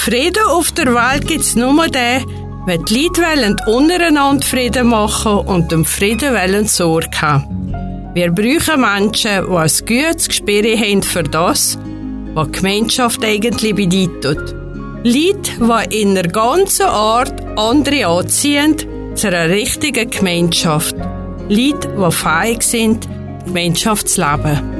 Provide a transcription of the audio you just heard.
Frieden auf der Welt gibt's nur den, wenn die Leute wollen untereinander Frieden machen und dem Frieden wollen Sorge haben. Wir brauchen Menschen, die ein gutes Gespür haben für das, was Gemeinschaft eigentlich bedeutet. Leute, die in der ganzen Art andere anziehen zu einer richtigen Gemeinschaft. Leute, die fähig sind, Gemeinschaft zu leben.